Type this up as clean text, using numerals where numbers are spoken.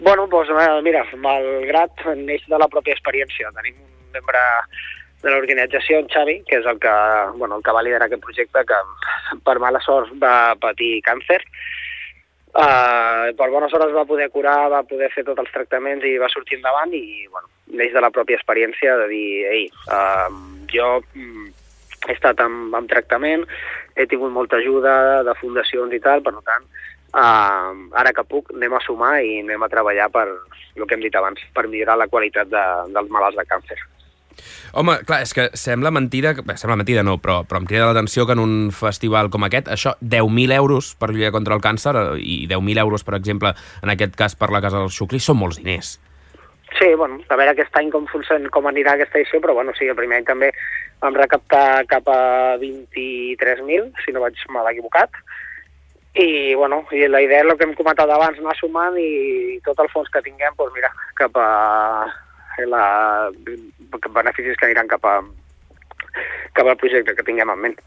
Bueno, doncs mira, malgrat neix de la pròpia experiència. Tenim un membre de l'organització, en Xavi, que és el que va liderar aquest projecte, que per mala sort va patir càncer. Per bona sort es va poder curar, va poder fer tots els tractaments i va sortir endavant i neix de la pròpia experiència de dir, jo he estat amb tractament, he tingut molta ajuda de fundacions i tal, per tant, ara que puc anem a sumar i anem a treballar per el que hem dit abans, per millorar la qualitat dels malalts de càncer. Home, clar, és que sembla mentida no, però em crida l'atenció que en un festival com aquest, això, 10.000 euros per lluitar contra el càncer i 10.000 euros, per exemple, en aquest cas per la Casa del Xucli, són molts diners. Sí, a veure aquest any com anirà aquesta edició, però sí, el primer any també vam recaptar cap a 23.000, si no vaig mal equivocat, i la idea és el que hem comentat abans, anar sumant i tot el fons que tinguem, cap a beneficis que aniran cap al projecte que tinguem en ment.